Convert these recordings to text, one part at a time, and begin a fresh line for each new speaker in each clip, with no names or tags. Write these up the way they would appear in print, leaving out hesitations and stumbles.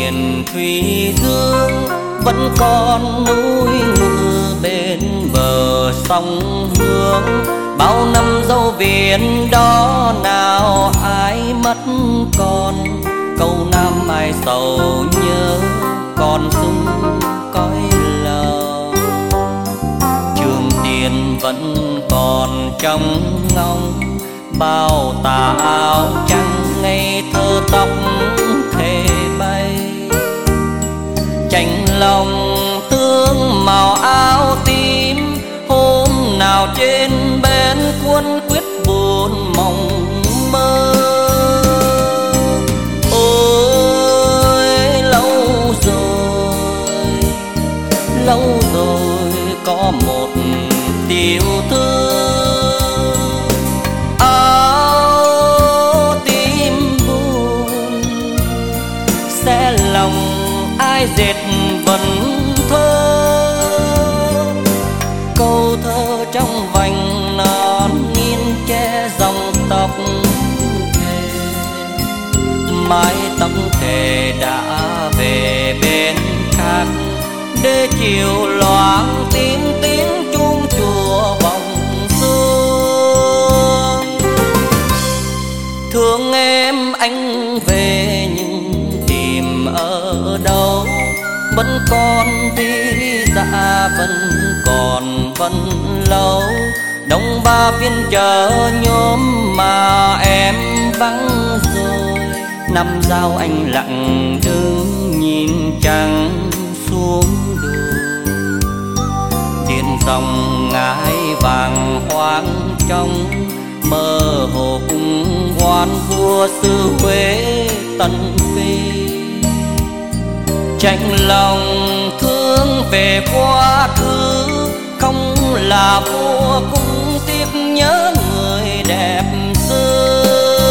miền Thủy Dương vẫn còn núi ngự bên bờ sông Hương. Bao năm dấu viễn đó nào ai mất còn, câu nam ai sầu nhớ còn sung cõi lòng. Trường Tiền vẫn còn trong ngóng, bao tà áo trắng ngây thơ tóc thề bay. Chạnh lòng thương màu áo tím, hôm nào trên bên cuốn quyết buồn mộng mơ. Ôi lâu rồi có một điều thương, áo tím buồn sẽ lòng ai dệt vần thơ. Câu thơ trong vành non nghiêng che dòng tóc thề, mái tóc thề đã về bên khác, để chiều loáng tiếng tiếng chuông chùa vọng xuống. Thương em anh về nhưng tìm ở đâu, vẫn còn vì dạ vẫn còn vẫn lâu. Đông Ba Viên chờ nhóm mà em vắng rồi, năm giao anh lặng đứng nhìn trăng xuống đồi. Trên dòng ngải vàng hoang trong, mơ hồ cùng oan vua xứ Huế Tần Phi. Chạnh lòng thương về quá khứ, không là vua cũng tiếc nhớ người đẹp xưa.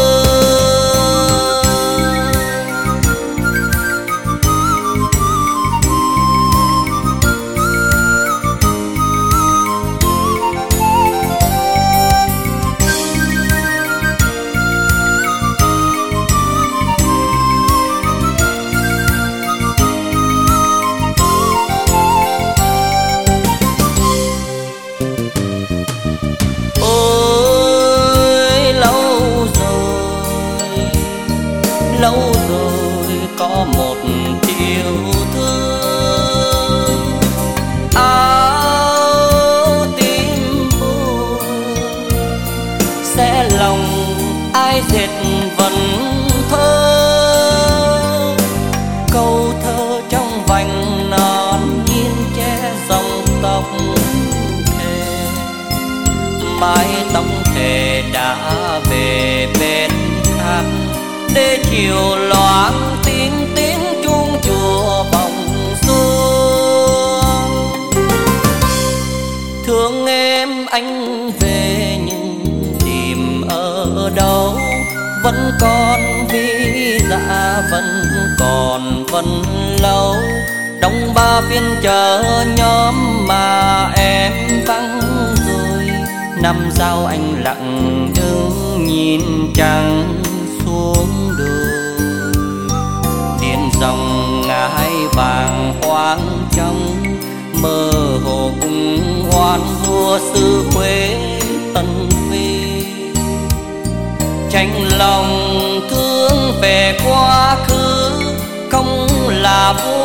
Lâu rồi có một điều thương, áo tím buồn sẽ lòng ai dệt vần thơ. Câu thơ trong vành non nghiêng che dòng tóc thề, mái tóc thề đã về bên khác, để chiều loáng tiếng tiếng chuông chùa vọng xuống. Thương em anh về nhưng tìm ở đâu, vẫn còn vì dạ vẫn còn vẫn lâu. Đông Ba Viên chờ nhóm mà em vắng rồi, năm giao anh lặng đứng nhìn trăng xuống đồi. Điện dòng ngải vàng hoang trong, mơ hồ cùng oan vua xứ Huế Tần Phi. Chạnh lòng thương về quá khứ, không là vua